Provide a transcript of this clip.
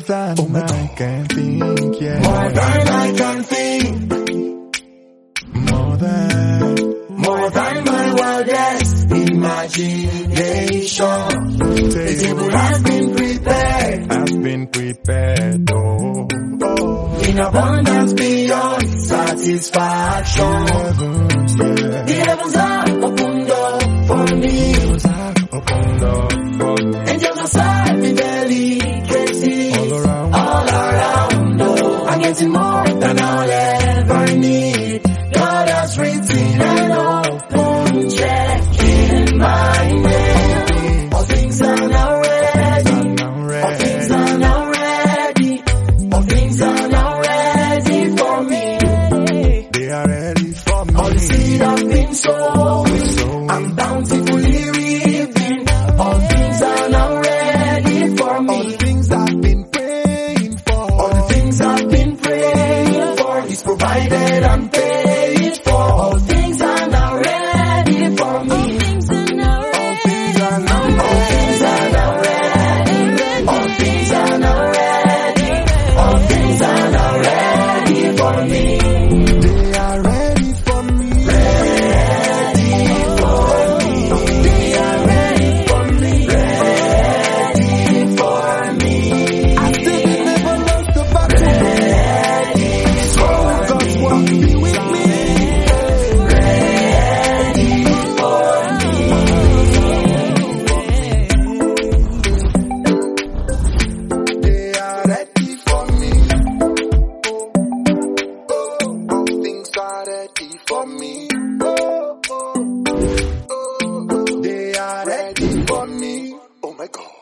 than I can think, yeah. More than I can think. More than my wildest imagination. The table has been prepared, oh. In abundance beyond satisfaction. The heavens are opened up for me. Angels are serving delicacy all around, oh. I'm getting more than I'll ever need. God has written an open check in my name. All things are now ready. All things are now ready. All things are now ready for me. They are ready for me. All the seed have been sown. I'm bountifully reaping. All things are now ready for me. All the things I've been praying for. All the things I've been praying for is provided and paid for. All things are now ready for me. All things are now ready. All things are now ready. All things are now ready. All things are now ready for me. They are ready for me. Ready for me. They are ready for me. Ready for me. I still never lost the battle. Ready for God's work be with me. ready for me. They are ready for me. All things are ready for me. They are ready for me. Oh my God.